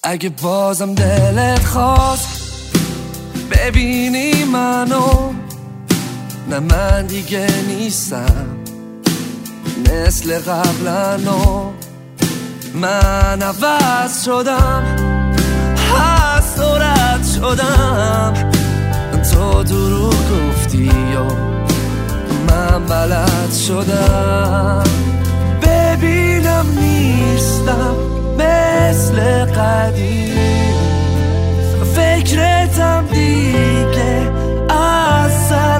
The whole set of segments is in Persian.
اگه بازم دلت خواست ببینی منو، نه من دیگه نیستم مثل قبلنو، من عوض شدم، هست و رد شدم. تو دروغ گفتی و من بلد شدم. ببینم نیستم مثل قدیم، فکرتم دیگه از سر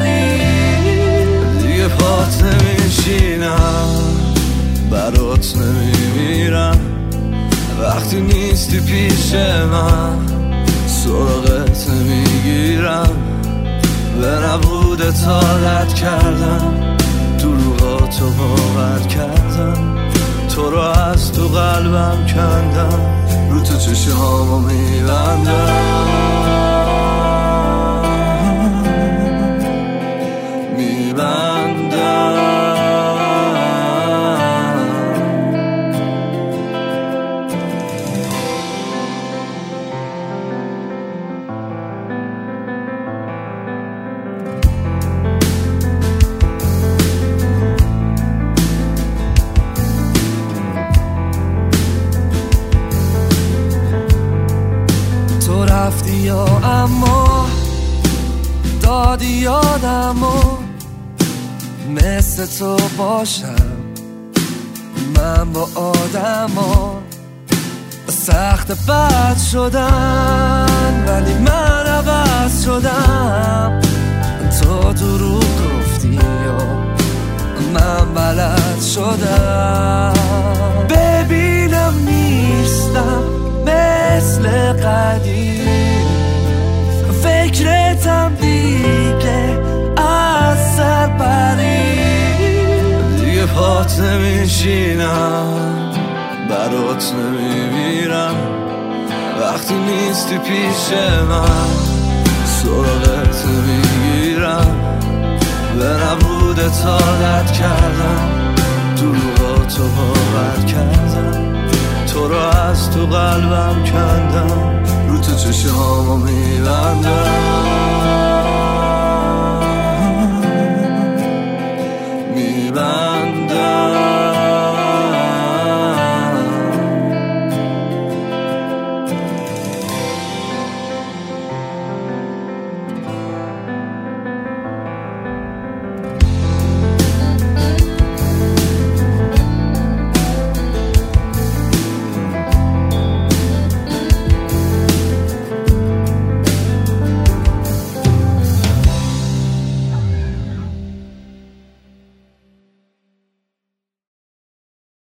پرید. دیگه پات نمیشینم، برات نمیمیرم، وقتی نیستی پیش من سراغت نمیگیرم. به نبودت عادت کردم، دروغاتو باور کردم، تو رو از تو قلبم کندم، رو تو چشمامو میبندم. تو رفتی یا اما دادی یادمو، مثل تو باشم من با آدما. سخت بد شدن ولی من عوض شدم. تو دروغ گفتی و من بلد شدم. ببینم نیستم مثل قدیم، فکرتم دیگه از سر پرید. دیگه پات نمیشینم، برات نمیمیرم، وقتی نیستی پیش من سراغت نمیگیرم. به نبودت عادت کردم، دروغاتو باور کردم، تو رو از تو قلبم کندم، رو تو چشمامو میبندم.